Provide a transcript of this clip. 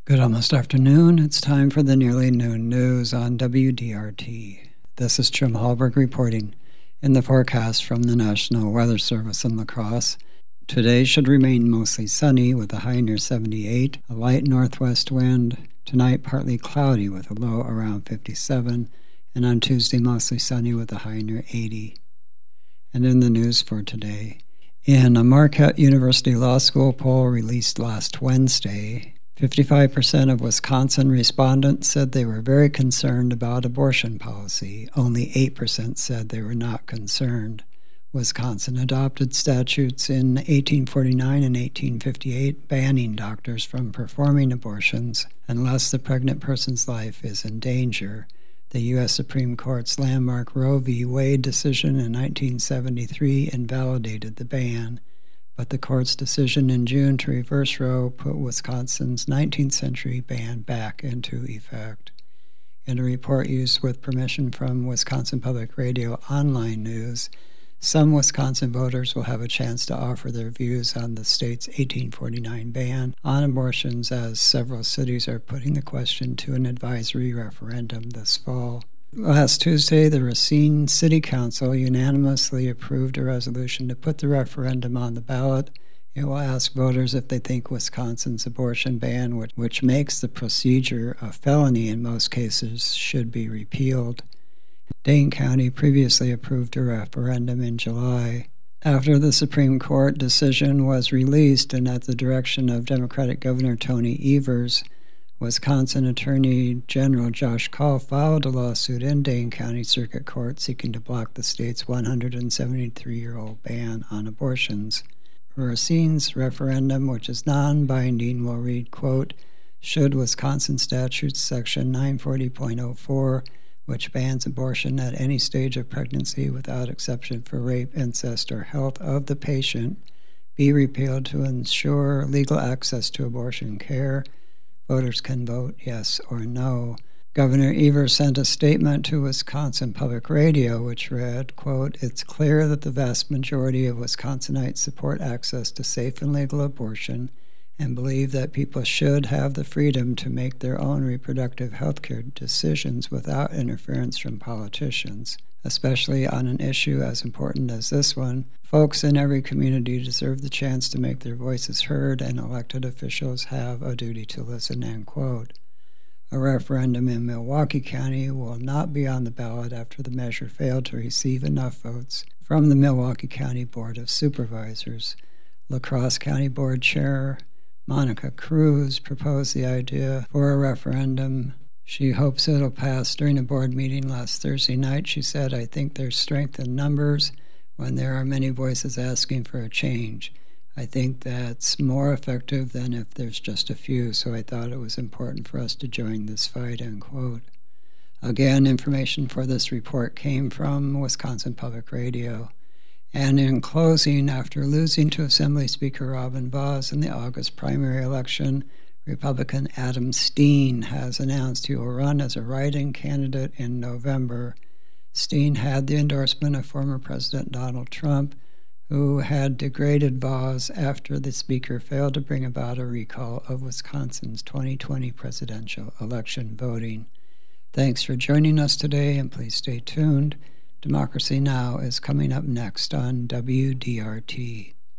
Good almost afternoon. It's time for the nearly noon news on WDRT. This is Jim Hallberg reporting. In the forecast from the National Weather Service in La Crosse, today should remain mostly sunny with a high near 78, a light northwest wind. Tonight partly cloudy with a low around 57, and on Tuesday mostly sunny with a high near 80. And in the news for today, in a Marquette University Law School poll released last Wednesday, 55% of Wisconsin respondents said they were very concerned about abortion policy. Only 8% said they were not concerned. Wisconsin adopted statutes in 1849 and 1858 banning doctors from performing abortions unless the pregnant person's life is in danger. The U.S. Supreme Court's landmark Roe v. Wade decision in 1973 invalidated the ban, but the court's decision in June to reverse Roe put Wisconsin's 19th century ban back into effect. In a report used with permission from Wisconsin Public Radio Online News, some Wisconsin voters will have a chance to offer their views on the state's 1849 ban on abortions, as several cities are putting the question to an advisory referendum this fall. Last Tuesday, the Racine City Council unanimously approved a resolution to put the referendum on the ballot. It will ask voters if they think Wisconsin's abortion ban, which makes the procedure a felony in most cases, should be repealed. Dane County previously approved a referendum in July. After the Supreme Court decision was released and at the direction of Democratic Governor Tony Evers, Wisconsin Attorney General Josh Kaul filed a lawsuit in Dane County Circuit Court seeking to block the state's 173-year-old ban on abortions. Racine's referendum, which is non-binding, will read, quote, should Wisconsin statutes section 940.04, which bans abortion at any stage of pregnancy without exception for rape, incest, or health of the patient, be repealed to ensure legal access to abortion care, voters can vote yes or no. Governor Evers sent a statement to Wisconsin Public Radio, which read, quote, it's clear that the vast majority of Wisconsinites support access to safe and legal abortion and believe that people should have the freedom to make their own reproductive health care decisions without interference from politicians. Especially on an issue as important as this one, folks in every community deserve the chance to make their voices heard, and elected officials have a duty to listen, end quote. A referendum in Milwaukee County will not be on the ballot after the measure failed to receive enough votes from the Milwaukee County Board of Supervisors. La Crosse County Board Chair Monica Cruz proposed the idea for a referendum. She hopes it'll pass. During a board meeting last Thursday night, she said, I think there's strength in numbers when there are many voices asking for a change. I think that's more effective than if there's just a few, so I thought it was important for us to join this fight, end quote. Again, information for this report came from Wisconsin Public Radio. And in closing, after losing to Assembly Speaker Robin Vos in the August primary election, Republican Adam Steen has announced he will run as a write-in candidate in November. Steen had the endorsement of former President Donald Trump, who had degraded Vos after the speaker failed to bring about a recall of Wisconsin's 2020 presidential election voting. Thanks for joining us today, and please stay tuned. Democracy Now! Is coming up next on WDRT.